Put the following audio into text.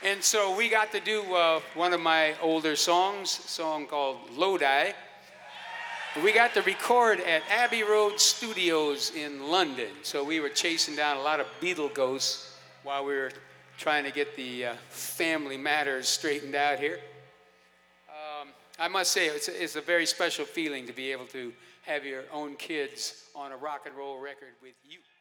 And so we got to do one of my older songs, a song called Lodi. We got to record at Abbey Road Studios in London. So we were chasing down a lot of Beatle ghosts while we were trying to get the family matters straightened out here. I must say, it's a very special feeling to be able to have your own kids on a rock and roll record with you.